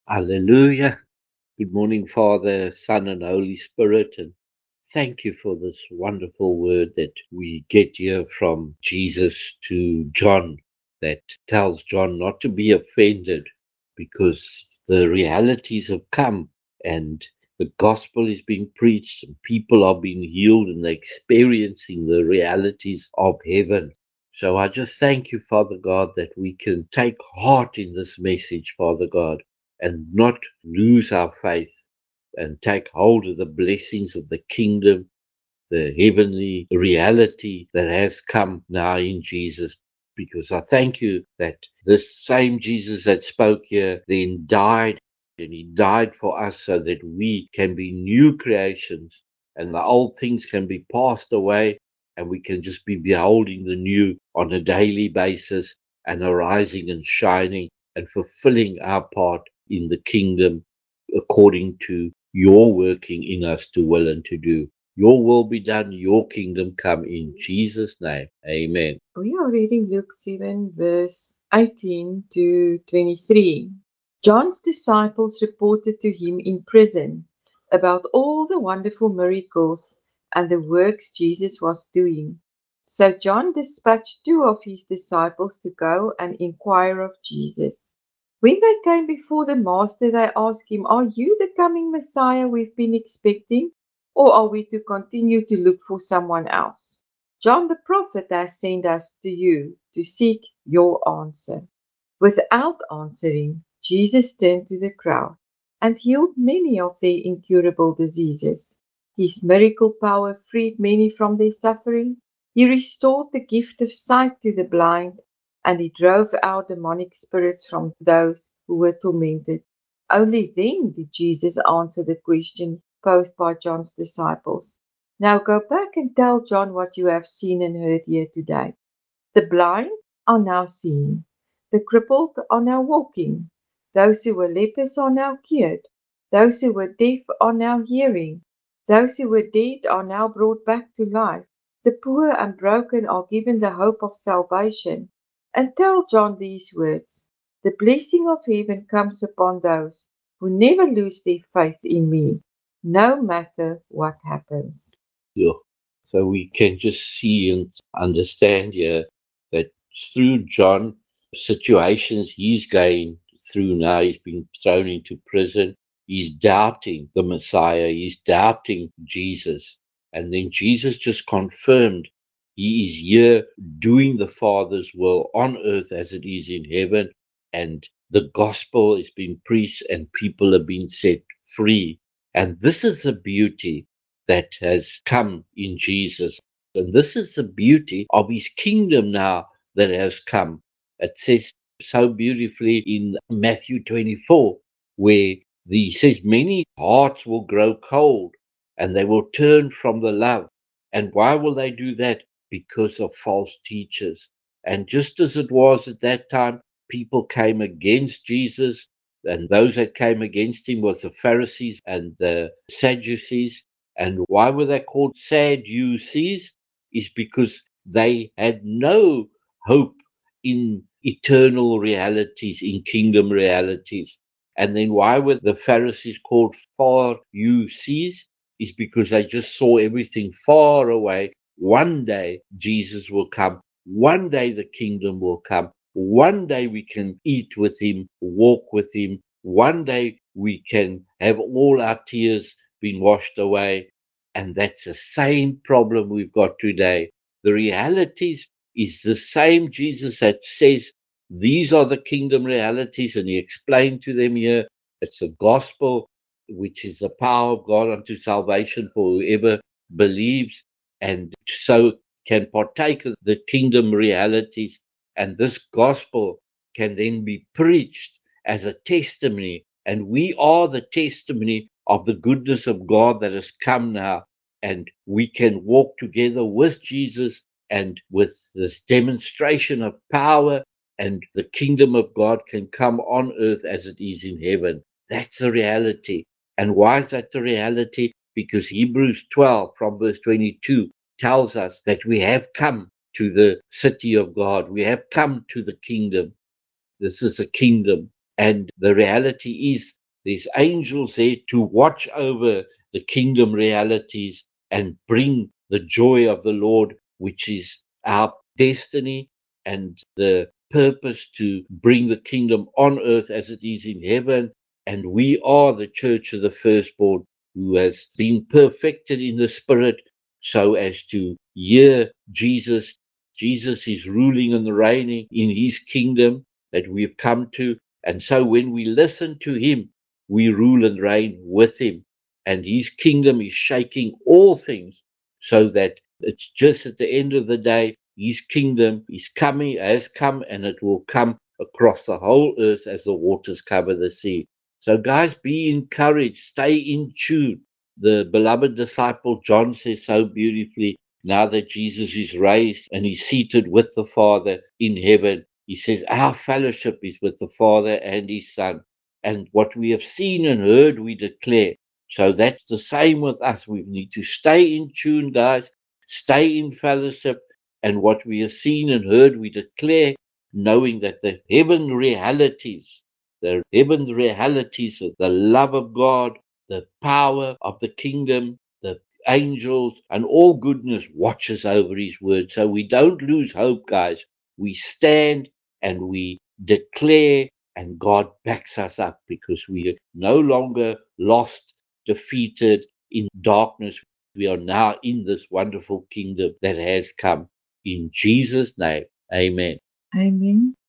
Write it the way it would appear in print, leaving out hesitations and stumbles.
Hallelujah. Good morning, Father, Son, and Holy Spirit. And thank you for this wonderful word that we get here from Jesus to John, that tells John not to be offended because the realities have come and the gospel is being preached and people are being healed and they're experiencing the realities of heaven. So I just thank you, Father God, that we can take heart in this message, Father God, and not lose our faith and take hold of the blessings of the kingdom, the heavenly reality that has come now in Jesus. Because I thank you that this same Jesus that spoke here then died, and he died for us so that we can be new creations and the old things can be passed away and we can just be beholding the new on a daily basis and arising and shining and fulfilling our part in the kingdom according to your working in us to will and to do. Your will be done, your kingdom come in Jesus' name. Amen. We are reading Luke 7, verse 18 to 23. John's disciples reported to him in prison about all the wonderful miracles and the works Jesus was doing. So John dispatched two of his disciples to go and inquire of Jesus. When they came before the Master, they asked him, "Are you the coming Messiah we've been expecting, or are we to continue to look for someone else? John the prophet has sent us to you to seek your answer." Without answering, Jesus turned to the crowd and healed many of their incurable diseases. His miracle power freed many from their suffering. He restored the gift of sight to the blind, and he drove out demonic spirits from those who were tormented. Only then did Jesus answer the question posed by John's disciples. "Now go back and tell John what you have seen and heard here today. The blind are now seeing, the crippled are now walking, those who were lepers are now cured, those who were deaf are now hearing, those who were dead are now brought back to life. The poor and broken are given the hope of salvation." And tell John these words: "The blessing of heaven comes upon those who never lose their faith in me, no matter what happens." Yeah. So we can just see and understand here that through John, situations he's going through now, he's been thrown into prison, he's doubting the Messiah, he's doubting Jesus. And then Jesus just confirmed he is here doing the Father's will on earth as it is in heaven. And the gospel is being preached and people are being set free. And this is the beauty that has come in Jesus. And this is the beauty of his kingdom now that has come. It says so beautifully in Matthew 24, where he says, "Many hearts will grow cold and they will turn from the love." And why will they do that? Because of false teachers. And just as it was at that time, people came against Jesus, and those that came against him was the Pharisees and the Sadducees. And why were they called Sadducees? Is because they had no hope in eternal realities, in kingdom realities. And then why were the Pharisees called Pharisees? Is because they just saw everything far away. One day Jesus will come. One day the kingdom will come. One day we can eat with him, walk with him. One day we can have all our tears been washed away. And that's the same problem we've got today. The realities is the same Jesus that says these are the kingdom realities, and he explained to them here it's the gospel, which is the power of God unto salvation for whoever believes, and so can partake of the kingdom realities. And this gospel can then be preached as a testimony, and we are the testimony of the goodness of God that has come now, and we can walk together with Jesus and with this demonstration of power, and the kingdom of God can come on earth as it is in heaven. That's the reality. And why is that the reality? Because Hebrews 12 from verse 22 tells us that we have come to the city of God. We have come to the kingdom. This is a kingdom. And the reality is There's angels there to watch over the kingdom realities and bring the joy of the Lord, which is our destiny and the purpose to bring the kingdom on earth as it is in heaven. And we are the church of the firstborn who has been perfected in the spirit so as to hear Jesus. Jesus is ruling and reigning in his kingdom that we've come to. And so when we listen to him, we rule and reign with him. And his kingdom is shaking all things so that it's just at the end of the day, his kingdom is coming, has come, and it will come across the whole earth as the waters cover the sea. So, guys, be encouraged, stay in tune. The beloved disciple John says so beautifully, now that Jesus is raised and he's seated with the Father in heaven, he says, our fellowship is with the Father and his Son. And what we have seen and heard, we declare. So that's the same with us. We need to stay in tune, guys, stay in fellowship, and what we have seen and heard, we declare, knowing that the heaven realities of the love of God, the power of the kingdom, the angels, and all goodness watches over his word. So we don't lose hope, guys. We stand and we declare, and God backs us up because we are no longer lost, defeated in darkness. We are now in this wonderful kingdom that has come. In Jesus' name, amen. Amen.